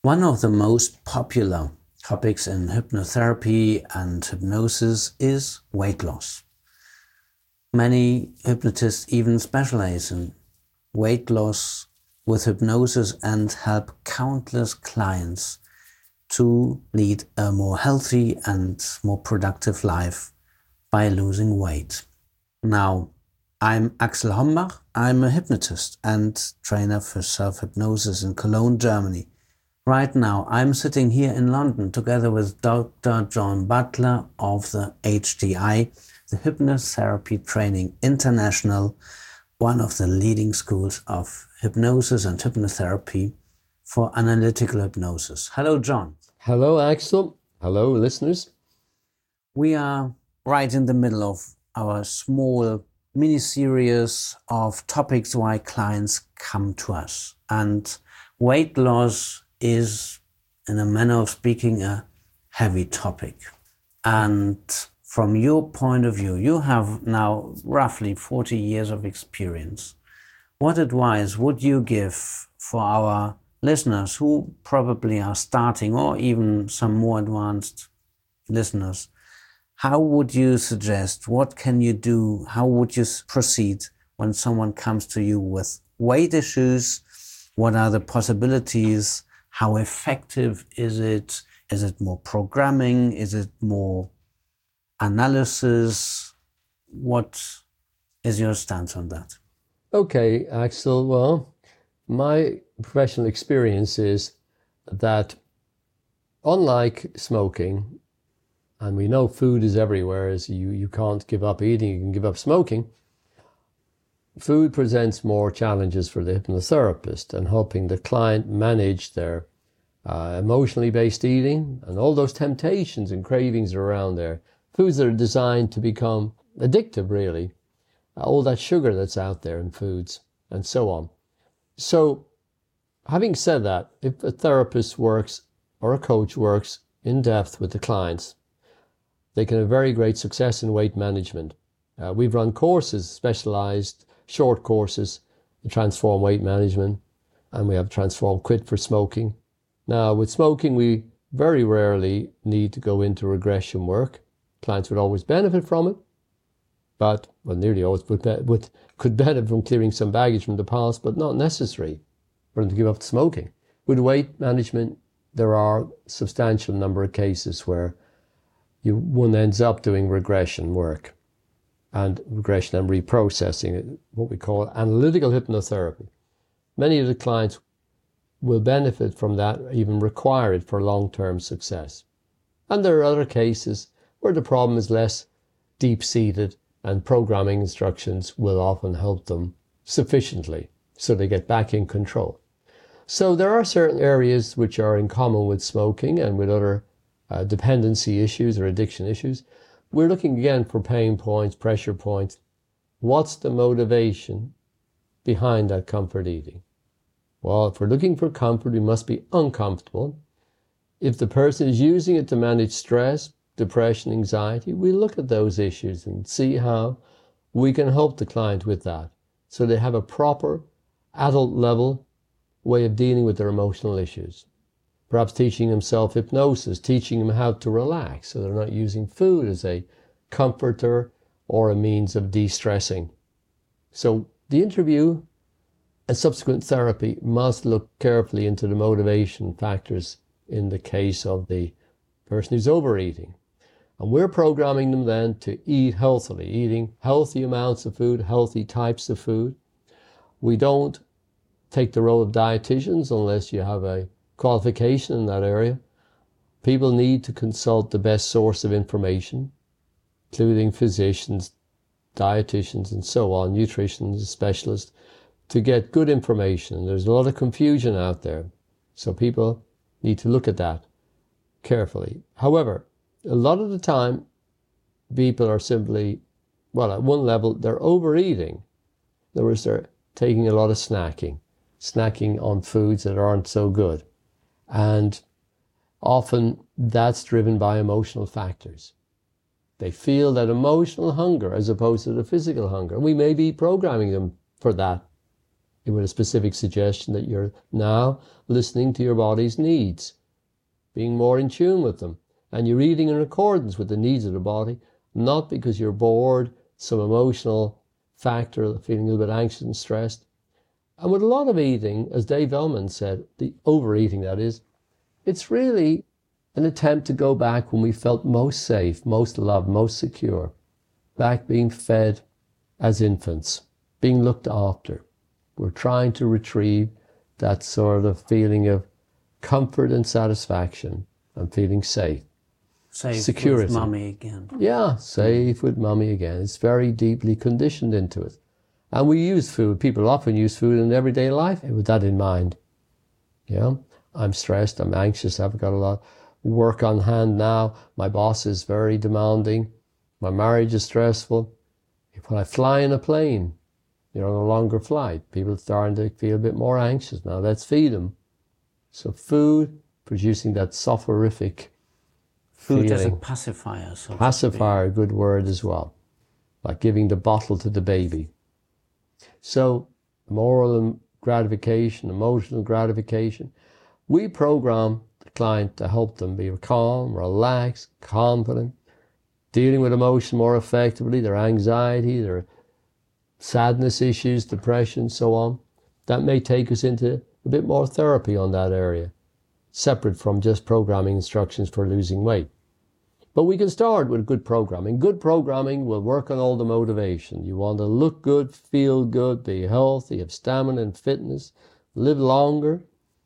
One of the most popular topics in hypnotherapy and hypnosis is weight loss. Many hypnotists even specialize in weight loss with hypnosis and help countless clients to lead a more healthy and more productive life by losing weight. Now, I'm Axel Hombach. I'm a hypnotist and trainer for self-hypnosis in Cologne, Germany. Right now, I'm sitting here in London together with Dr. John Butler of the HTI, the Hypnotherapy Training International, one of the leading schools of hypnosis and hypnotherapy for analytical hypnosis. Hello, John. Hello, Axel. Hello, listeners. We are right in the middle of our small mini-series of topics why clients come to us. And weight loss is, in a manner of speaking, a heavy topic. And from your point of view, you have now roughly 40 years of experience. What advice would you give for our listeners who probably are starting, or even some more advanced listeners? How would you suggest, what can you do, how would you proceed when someone comes to you with weight issues? What are the possibilities? How effective is it? Is it more programming? Is it more analysis? What is your stance on that? Okay, Axel. Well, my professional experience is that unlike smoking, and we know food is everywhere, as you can't give up eating, you can give up smoking, food presents more challenges for the hypnotherapist and helping the client manage their emotionally based eating and all those temptations and cravings are around there. Foods that are designed to become addictive, really. All that sugar that's out there in foods and so on. So, having said that, if a therapist works or a coach works in depth with the clients, they can have very great success in weight management. We've run courses, specialized short courses to transform weight management, and we have Transform Quit for smoking. Now, with smoking, we very rarely need to go into regression work. Clients would always benefit from it, but, well, nearly always could benefit from clearing some baggage from the past, but not necessary for them to give up smoking. With weight management, there are a substantial number of cases where one ends up doing regression work and regression and reprocessing, what we call analytical hypnotherapy. Many of the clients will benefit from that, even require it for long-term success. And there are other cases where the problem is less deep-seated and programming instructions will often help them sufficiently so they get back in control. So there are certain areas which are in common with smoking and with other dependency issues or addiction issues. We're looking again for pain points, pressure points. What's the motivation behind that comfort eating? Well, if we're looking for comfort, we must be uncomfortable. If the person is using it to manage stress, depression, anxiety, we look at those issues and see how we can help the client with that so they have a proper adult level way of dealing with their emotional issues. Perhaps teaching them self-hypnosis, teaching them how to relax so they're not using food as a comforter or a means of de-stressing. So the interview and subsequent therapy must look carefully into the motivation factors in the case of the person who's overeating. And we're programming them then to eat healthily, eating healthy amounts of food, healthy types of food. We don't take the role of dietitians unless you have a qualification in that area. People need to consult the best source of information, including physicians, dietitians, and so on, nutritionists, specialists, to get good information. There's a lot of confusion out there, so people need to look at that carefully. However, a lot of the time, people are simply, well, at one level, they're overeating. In other words, they're taking a lot of snacking on foods that aren't so good. And often that's driven by emotional factors. They feel that emotional hunger as opposed to the physical hunger. We may be programming them for that with a specific suggestion that you're now listening to your body's needs, being more in tune with them, and you're eating in accordance with the needs of the body, not because you're bored, some emotional factor, feeling a little bit anxious and stressed. And with a lot of eating, as Dave Ellman said, the overeating that is, it's really an attempt to go back when we felt most safe, most loved, most secure, back being fed as infants, being looked after. We're trying to retrieve that sort of feeling of comfort and satisfaction and feeling safe. Safe security. With mommy again. Yeah, safe with mommy again. It's very deeply conditioned into it. And we use food. People often use food in everyday life with that in mind. Yeah, I'm stressed, I'm anxious, I've got a lot of work on hand now. My boss is very demanding. My marriage is stressful. When I fly in a plane, you're on a longer flight, people are starting to feel a bit more anxious. Now let's feed them. So food producing that soporific Food as a feeling. pacifier. So Pacifier, a good word as well. Like giving the bottle to the baby. So moral gratification, emotional gratification. We program the client to help them be calm, relaxed, confident, dealing with emotion more effectively, their anxiety, their sadness issues, depression, so on. That may take us into a bit more therapy on that area, separate from just programming instructions for losing weight. But we can start with good programming. Good programming will work on all the motivation. You want to look good, feel good, be healthy, have stamina and fitness, live longer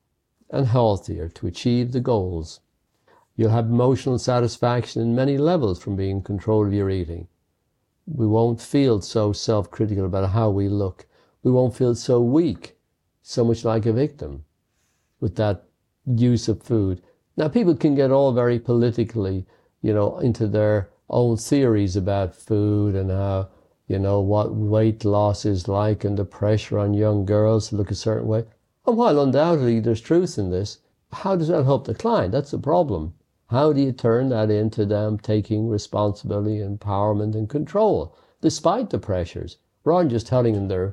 and healthier to achieve the goals. You'll have emotional satisfaction in many levels from being in control of your eating. We won't feel so self-critical about how we look. We won't feel so weak, so much like a victim with that use of food. Now, people can get all very politically, into their own theories about food and how, what weight loss is like and the pressure on young girls to look a certain way. And while undoubtedly there's truth in this, how does that help the client? That's the problem. How do you turn that into them taking responsibility, empowerment and control, despite the pressures, rather than just telling them they're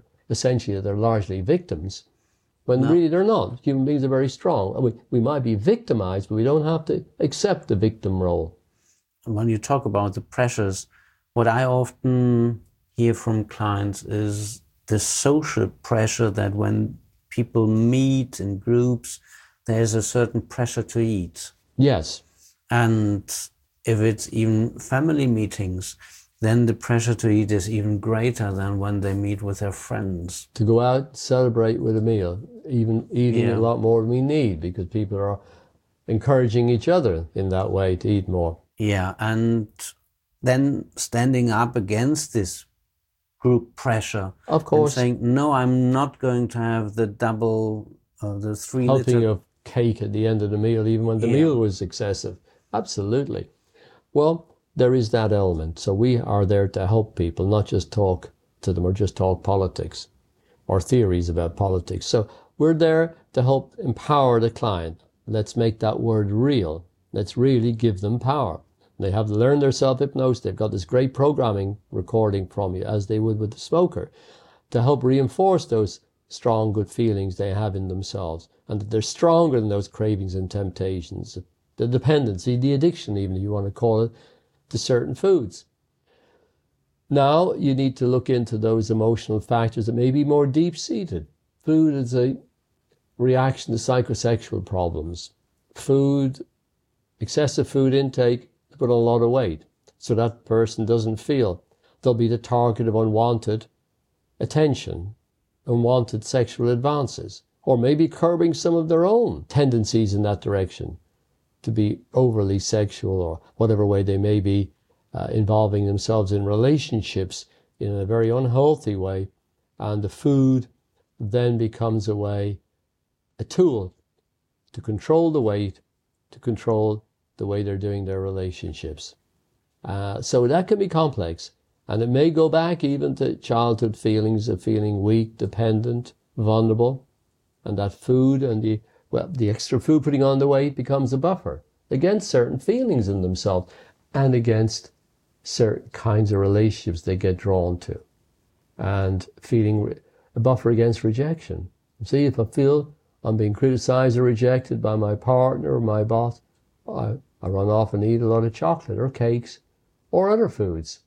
largely victims, when really they're not. Human beings are very strong. We might be victimized, but we don't have to accept the victim role. When you talk about the pressures, what I often hear from clients is the social pressure that when people meet in groups, there's a certain pressure to eat. Yes. And if it's even family meetings, then the pressure to eat is even greater than when they meet with their friends. To go out, celebrate with a meal, even eating a lot more than we need, because people are encouraging each other in that way to eat more. Yeah, and then standing up against this group pressure. Of course. And saying, no, I'm not going to have the double, the 3 helping liter. of cake at the end of the meal, even when the meal was excessive. Absolutely. Well, there is that element. So we are there to help people, not just talk to them or just talk politics or theories about politics. So we're there to help empower the client. Let's make that word real. Let's really give them power. They have to learn their self-hypnosis. They've got this great programming recording from you, as they would with the smoker, to help reinforce those strong, good feelings they have in themselves, and that they're stronger than those cravings and temptations, the dependency, the addiction even, if you want to call it, to certain foods. Now you need to look into those emotional factors that may be more deep-seated. Food is a reaction to psychosexual problems. Excessive food intake, put on a lot of weight, so that person doesn't feel they'll be the target of unwanted attention, unwanted sexual advances, or maybe curbing some of their own tendencies in that direction to be overly sexual, or whatever way they may be involving themselves in relationships in a very unhealthy way, and the food then becomes a tool to control the weight, to control the way they're doing their relationships. So that can be complex, and it may go back even to childhood feelings of feeling weak, dependent, vulnerable, and that food and the extra food putting on the weight becomes a buffer against certain feelings in themselves and against certain kinds of relationships they get drawn to, and feeling a buffer against rejection. See, if I feel I'm being criticized or rejected by my partner or my boss, I run off and eat a lot of chocolate or cakes or other foods.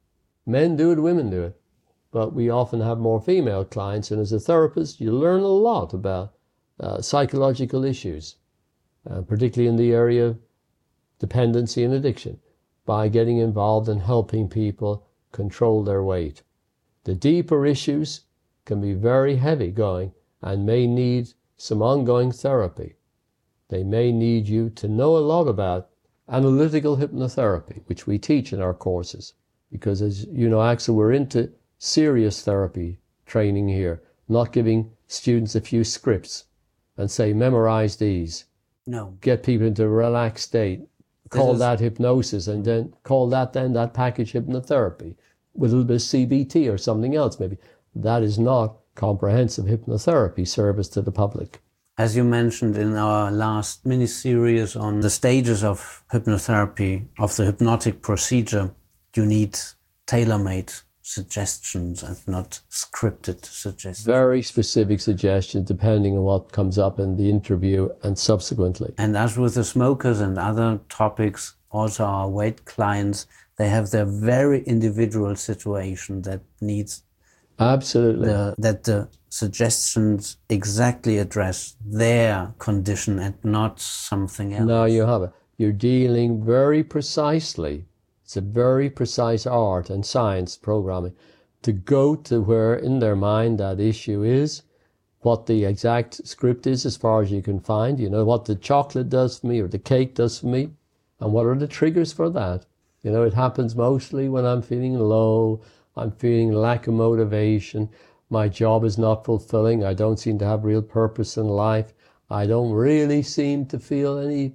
Men do it, women do it. But we often have more female clients, and as a therapist, you learn a lot about psychological issues, particularly in the area of dependency and addiction, by getting involved in helping people control their weight. The deeper issues can be very heavy going and may need some ongoing therapy. They may need you to know a lot about analytical hypnotherapy, which we teach in our courses. Because as you know, Axel, we're into serious therapy training here, not giving students a few scripts and say, memorize these. No. Get people into a relaxed state. Call that hypnosis, and then call that package hypnotherapy with a little bit of CBT or something else maybe. That is not comprehensive hypnotherapy service to the public. As you mentioned in our last mini-series on the stages of hypnotherapy, of the hypnotic procedure, you need tailor-made suggestions and not scripted suggestions. Very specific suggestions depending on what comes up in the interview and subsequently. And as with the smokers and other topics, also our weight clients, they have their very individual situation that needs absolutely that the suggestions exactly address their condition and not something else. Now you have it. You're dealing very precisely. It's a very precise art and science programming to go to where in their mind that issue is, what the exact script is as far as you can find, you know, what the chocolate does for me or the cake does for me, and what are the triggers for that. You know, it happens mostly when I'm feeling low, I'm feeling lack of motivation, my job is not fulfilling, I don't seem to have real purpose in life, I don't really seem to feel any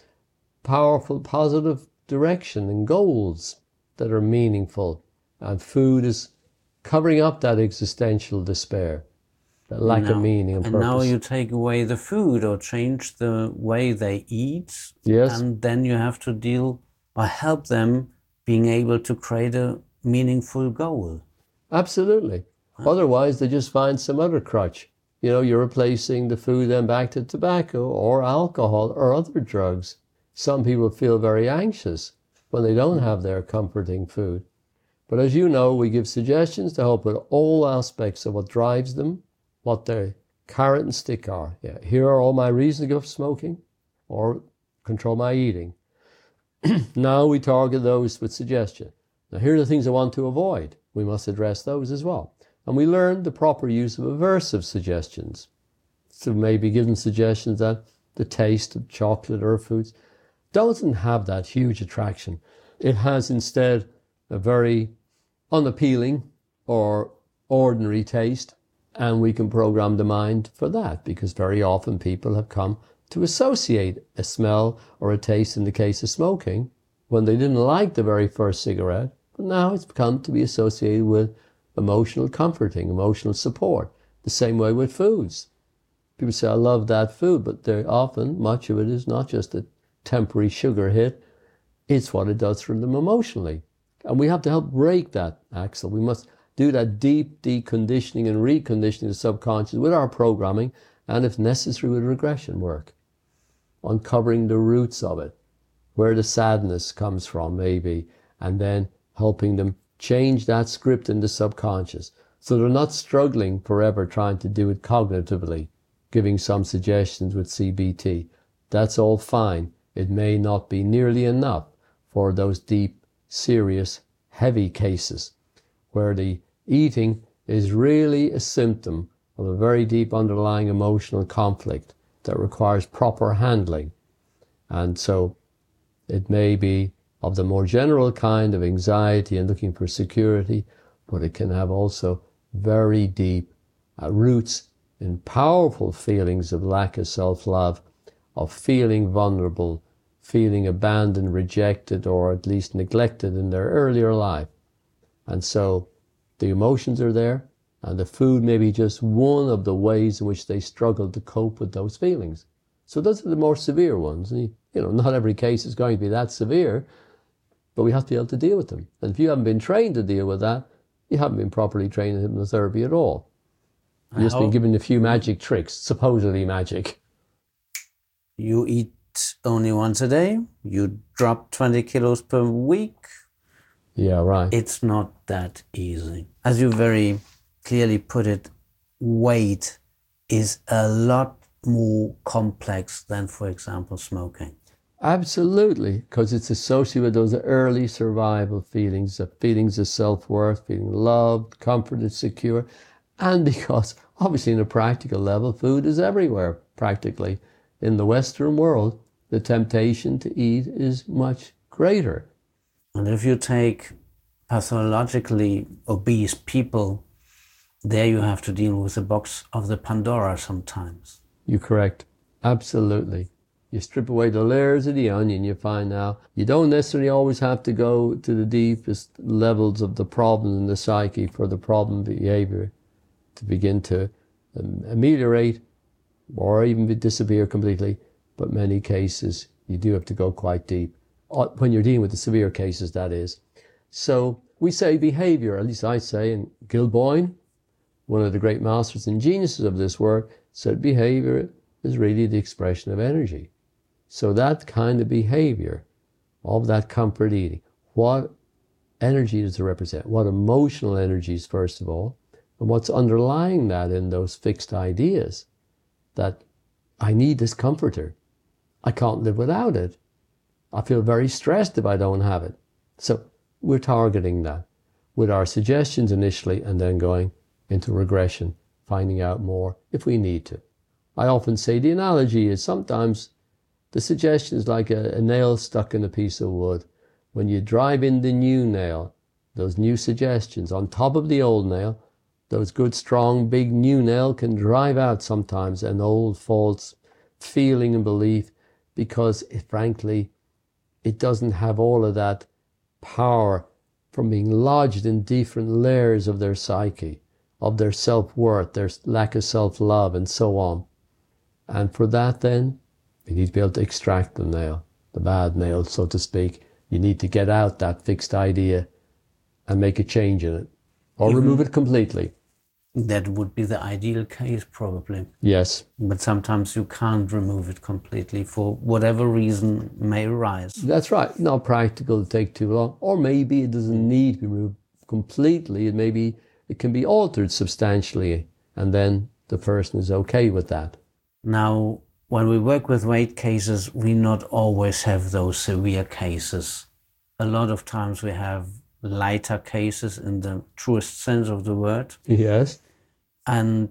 powerful, positive direction and goals that are meaningful. And food is covering up that existential despair, that lack of meaning and purpose. And now you take away the food or change the way they eat. Yes. And then you have to deal or help them being able to create a meaningful goal. Absolutely. Otherwise, they just find some other crutch. You know, you're replacing the food then back to tobacco or alcohol or other drugs. Some people feel very anxious when they don't have their comforting food. But as you know, we give suggestions to help with all aspects of what drives them, what their carrot and stick are. Yeah, here are all my reasons to give up smoking or control my eating. Now we target those with suggestion. Now here are the things I want to avoid. We must address those as well. And we learn the proper use of aversive suggestions. So maybe give them suggestions that the taste of chocolate or foods doesn't have that huge attraction. It has instead a very unappealing or ordinary taste, and we can program the mind for that, because very often people have come to associate a smell or a taste in the case of smoking when they didn't like the very first cigarette, but now it's come to be associated with emotional comforting, emotional support. The same way with foods. People say, I love that food, but often, much of it is not just a temporary sugar hit, it's what it does for them emotionally. And we have to help break that, Axel. We must do that deep deconditioning and reconditioning of the subconscious with our programming, and if necessary with regression work, uncovering the roots of it, where the sadness comes from maybe, and then helping them change that script in the subconscious so they're not struggling forever trying to do it cognitively, giving some suggestions with CBT. That's all fine. It may not be nearly enough for those deep, serious, heavy cases where the eating is really a symptom of a very deep underlying emotional conflict that requires proper handling. And so it may be of the more general kind of anxiety and looking for security, but it can have also very deep roots in powerful feelings of lack of self-love, of feeling vulnerable, feeling abandoned, rejected, or at least neglected in their earlier life. And so the emotions are there, and the food may be just one of the ways in which they struggle to cope with those feelings. So those are the more severe ones. You know, not every case is going to be that severe, but we have to be able to deal with them. And if you haven't been trained to deal with that, you haven't been properly trained in hypnotherapy at all. You've just been given a few magic tricks, supposedly magic. You eat only once a day, you drop 20 kilos per week. Yeah, right. It's not that easy. As you very clearly put it, weight is a lot more complex than, for example, smoking. Absolutely, because it's associated with those early survival feelings of self-worth, feeling loved, comforted, secure, and because obviously on a practical level, food is everywhere, practically. In the Western world, the temptation to eat is much greater. And if you take pathologically obese people, there you have to deal with the box of the Pandora sometimes. You're correct. Absolutely. You strip away the layers of the onion, you find now you don't necessarily always have to go to the deepest levels of the problem in the psyche for the problem behavior to begin to ameliorate or even disappear completely. But many cases, you do have to go quite deep. When you're dealing with the severe cases, that is. So we say behavior, at least I say, and Gil Boyne, one of the great masters and geniuses of this work, said behavior is really the expression of energy. So that kind of behavior, of that comfort eating, what energy does it represent? What emotional energies, first of all, and what's underlying that in those fixed ideas that I need this comforter. I can't live without it. I feel very stressed if I don't have it. So we're targeting that with our suggestions initially and then going into regression, finding out more if we need to. I often say the analogy is sometimes the suggestion is like a nail stuck in a piece of wood. When you drive in the new nail, those new suggestions on top of the old nail, those good, strong, big new nail can drive out sometimes an old false feeling and belief because, frankly, it doesn't have all of that power from being lodged in different layers of their psyche, of their self-worth, their lack of self-love, and so on. And for that, then, you need to be able to extract the nail, the bad nail, so to speak. You need to get out that fixed idea and make a change in it, or remove it completely. That would be the ideal case, probably. Yes. But sometimes you can't remove it completely for whatever reason may arise. That's right. Not practical to take too long. Or maybe it doesn't need to be removed completely. It can be altered substantially, and then the person is okay with that. Now, when we work with weight cases, we not always have those severe cases. A lot of times we have lighter cases in the truest sense of the word. Yes. And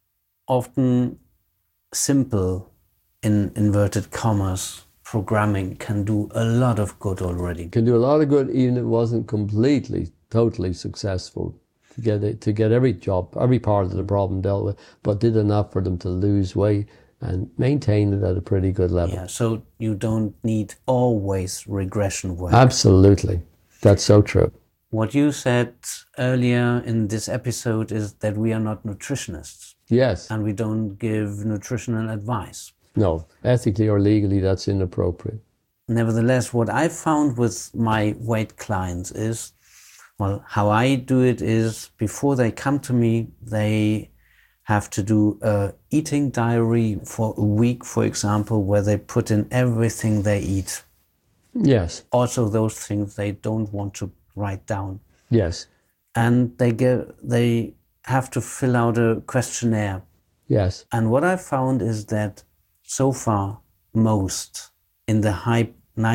often simple, in inverted commas, programming can do a lot of good already. Can do a lot of good even if it wasn't completely, totally successful to get every part of the problem dealt with, but did enough for them to lose weight and maintain it at a pretty good level. Yeah, so you don't need always regression work. Absolutely. That's so true. What you said earlier in this episode is that we are not nutritionists. Yes. And we don't give nutritional advice. No, ethically or legally, that's inappropriate. Nevertheless, what I found with my weight clients is, well, how I do it is before they come to me, they have to do a eating diary for a week, for example, where they put in everything they eat. Yes. Also those things they don't want to write down. Yes. And they have to fill out a questionnaire. Yes. And what I found is that so far, most, in the high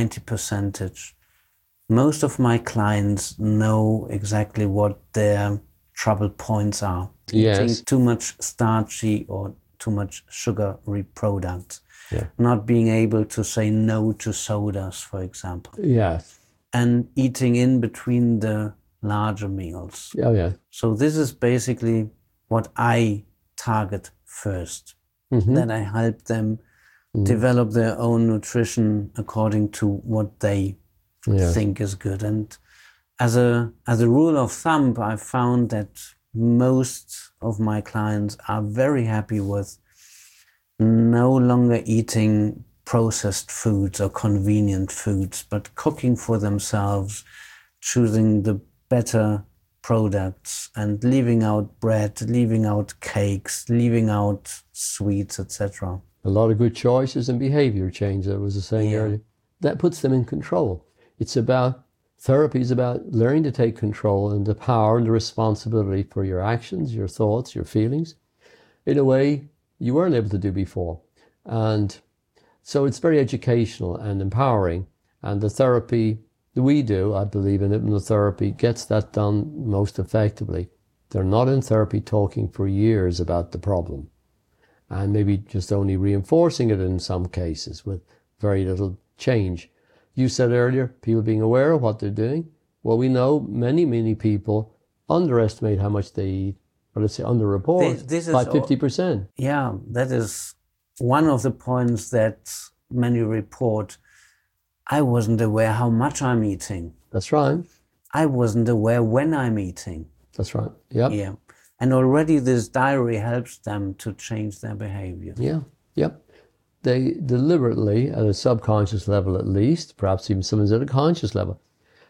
90%, most of my clients know exactly what their trouble points are. Yes. Eating too much starchy or too much sugary products. Yeah. Not being able to say no to sodas, for example. Yes. And eating in between the larger meals. Oh, yeah. So this is basically what I target first. Mm-hmm. Then I help them develop their own nutrition according to what they think is good. And as a rule of thumb, I found that most of my clients are very happy with no longer eating processed foods or convenient foods, but cooking for themselves, choosing the better products and leaving out bread, leaving out cakes, leaving out sweets, etc. A lot of good choices and behavior change, that was saying earlier. That puts them in control. Therapy is about learning to take control and the power and the responsibility for your actions, your thoughts, your feelings, in a way you weren't able to do before. And so it's very educational and empowering. And the therapy that we do, I believe in hypnotherapy, gets that done most effectively. They're not in therapy talking for years about the problem and maybe just only reinforcing it in some cases with very little change. You said earlier, people being aware of what they're doing. Well, we know many people underestimate how much they eat, or let's say underreport by 50%. Yeah, that is one of the points that many report. I wasn't aware how much I'm eating. That's right. I wasn't aware when I'm eating. That's right. Yep. Yeah. And already this diary helps them to change their behavior. Yeah. Yep. They deliberately, at a subconscious level at least, perhaps even sometimes at a conscious level,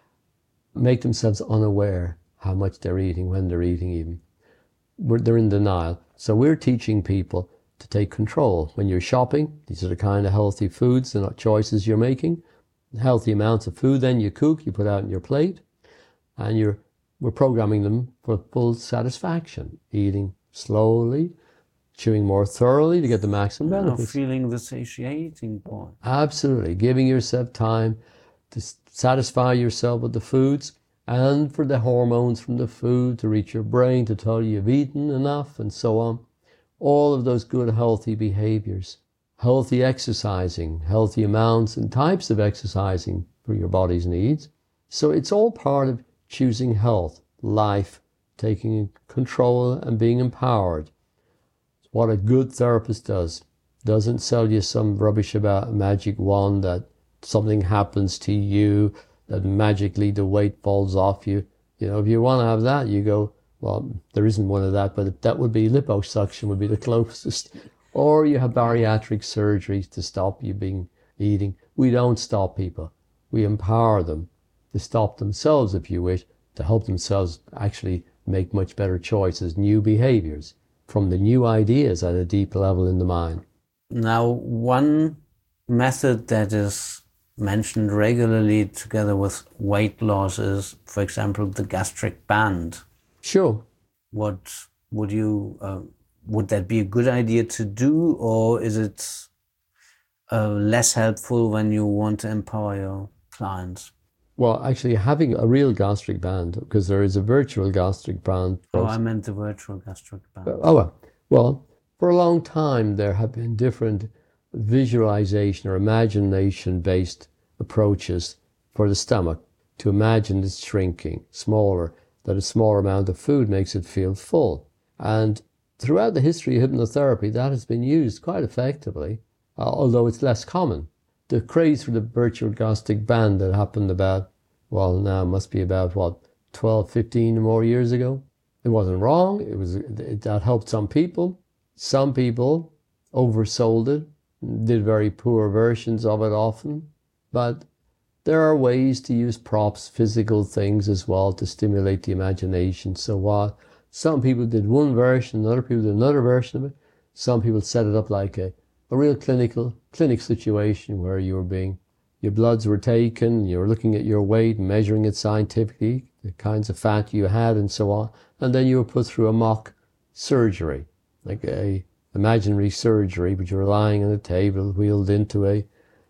make themselves unaware how much they're eating, when they're eating even. They're in denial. So we're teaching people to take control. When you're shopping, these are the kind of healthy foods and choices you're making. Healthy amounts of food then you cook, you put out on your plate, and we're programming them for full satisfaction, eating slowly, chewing more thoroughly to get the maximum benefits. Feeling the satiating point. Absolutely. Giving yourself time to satisfy yourself with the foods and for the hormones from the food to reach your brain to tell you you've eaten enough and so on. All of those good healthy behaviors. Healthy exercising, healthy amounts and types of exercising for your body's needs. So it's all part of choosing health, life, taking control and being empowered. What a good therapist does. Doesn't sell you some rubbish about a magic wand that something happens to you, that magically the weight falls off you. You know, if you want to have that, you go, well, there isn't one of that, but that would be liposuction would be the closest. Or you have bariatric surgery to stop you eating. We don't stop people. We empower them to stop themselves, if you wish, to help themselves actually make much better choices, new behaviors from the new ideas at a deep level in the mind. Now, one method that is mentioned regularly together with weight loss is, for example, the gastric band. Sure. What would you, would that be a good idea to do, or is it less helpful when you want to empower your clients? Well, actually having a real gastric band, because there is a virtual gastric band. Oh, I meant the virtual gastric band. Well, for a long time there have been different visualization or imagination-based approaches for the stomach to imagine it's shrinking, smaller, that a smaller amount of food makes it feel full. And throughout the history of hypnotherapy, that has been used quite effectively, although it's less common. The craze for the virtual gastric band that happened about, well, now must be about, 12, 15 more years ago. It wasn't wrong. That helped some people. Some people oversold it, did very poor versions of it often. But there are ways to use props, physical things as well, to stimulate the imagination. So while some people did one version, other people did another version of it, some people set it up like a real clinic situation where your bloods were taken, you were looking at your weight, measuring it scientifically, the kinds of fat you had and so on, and then you were put through a mock surgery, like a imaginary surgery, but you were lying on a table, wheeled into a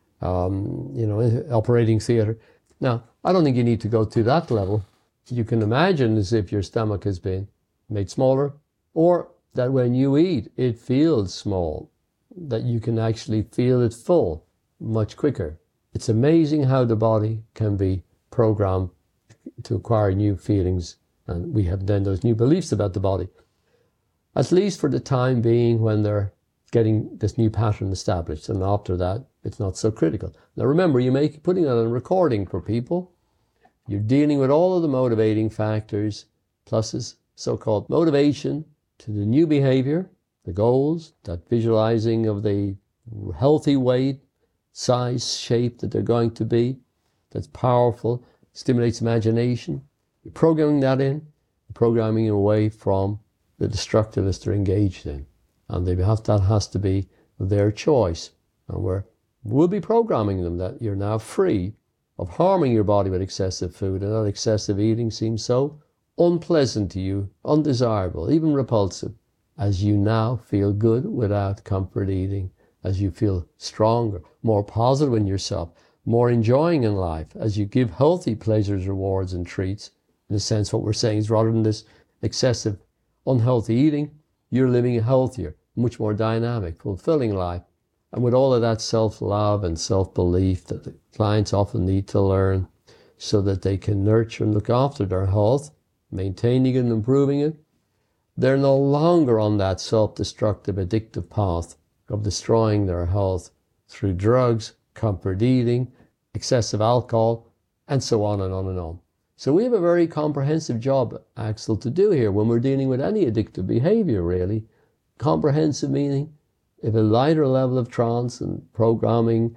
operating theater. Now, I don't think you need to go to that level. You can imagine as if your stomach has been made smaller, or that when you eat, it feels small, that you can actually feel it full much quicker. It's amazing how the body can be programmed to acquire new feelings, and we have then those new beliefs about the body, at least for the time being when they're getting this new pattern established, and after that it's not so critical. Now remember, putting that on recording for people, you're dealing with all of the motivating factors, pluses, so-called motivation to the new behavior, the goals, that visualizing of the healthy weight, size, shape that they're going to be, that's powerful, stimulates imagination. You're programming that in, programming away from the destructiveness they're engaged in. And that has to be their choice. And we'll be programming them that you're now free of harming your body with excessive food, and that excessive eating seems so unpleasant to you, undesirable, even repulsive, as you now feel good without comfort eating, as you feel stronger, more positive in yourself, more enjoying in life, as you give healthy pleasures, rewards, and treats. In a sense, what we're saying is rather than this excessive, unhealthy eating, you're living a healthier, much more dynamic, fulfilling life. And with all of that self-love and self-belief that the clients often need to learn so that they can nurture and look after their health, maintaining it and improving it, they're no longer on that self-destructive, addictive path of destroying their health through drugs, comfort eating, excessive alcohol, and so on and on and on. So we have a very comprehensive job, Axel, to do here when we're dealing with any addictive behavior, really. Comprehensive meaning, if a lighter level of trance and programming,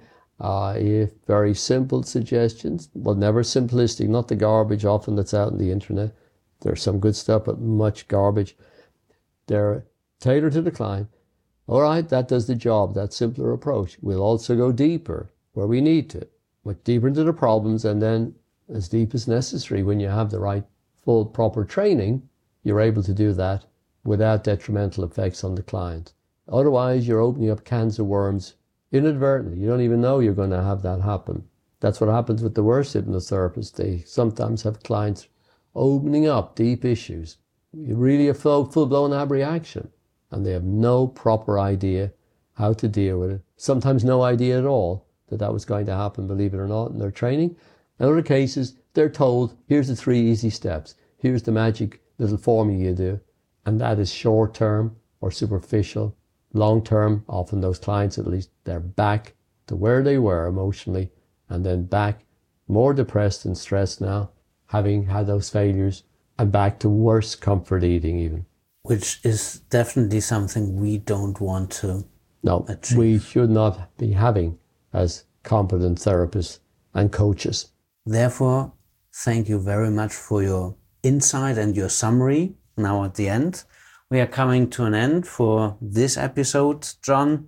if very simple suggestions, well, never simplistic, not the garbage often that's out on the internet. There's some good stuff, but much garbage. They're tailored to the client. All right, that does the job, that simpler approach. We'll also go deeper where we need to, much deeper into the problems, and then as deep as necessary when you have the right full proper training, you're able to do that without detrimental effects on the client. Otherwise, you're opening up cans of worms inadvertently. You don't even know you're going to have that happen. That's what happens with the worst hypnotherapists. They sometimes have clients opening up deep issues, really a full-blown abreaction, and they have no proper idea how to deal with it. Sometimes no idea at all that was going to happen, believe it or not, in their training. In other cases, they're told, here's the 3 easy steps. Here's the magic little formula you do. And that is short-term or superficial. Long-term, often those clients, at least, they're back to where they were emotionally, and then back more depressed and stressed now, having had those failures, and back to worse comfort eating even. Which is definitely something we don't want to achieve. We should not be having as competent therapists and coaches. Therefore, thank you very much for your insight and your summary now at the end. We are coming to an end for this episode. John,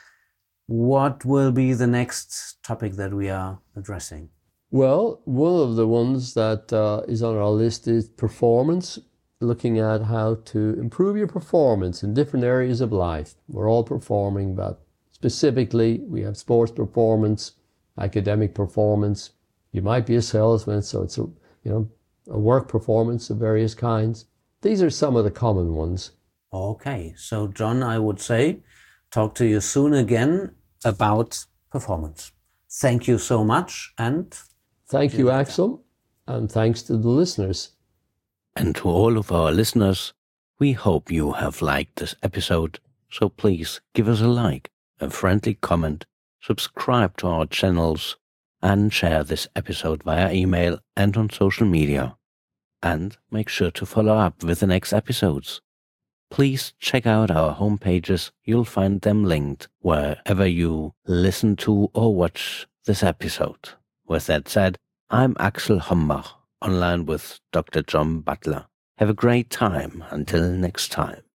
what will be the next topic that we are addressing? Well, one of the ones that is on our list is performance, looking at how to improve your performance in different areas of life. We're all performing, but specifically we have sports performance, academic performance. You might be a salesman, so it's a work performance of various kinds. These are some of the common ones. Okay, so John, I would say, talk to you soon again about performance. Thank you so much, and thank you, Axel, and thanks to the listeners. And to all of our listeners, we hope you have liked this episode, so please give us a like, a friendly comment, subscribe to our channels, and share this episode via email and on social media. And make sure to follow up with the next episodes. Please check out our homepages. You'll find them linked wherever you listen to or watch this episode. With that said, I'm Axel Hombach, online with Dr. John Butler. Have a great time. Until next time.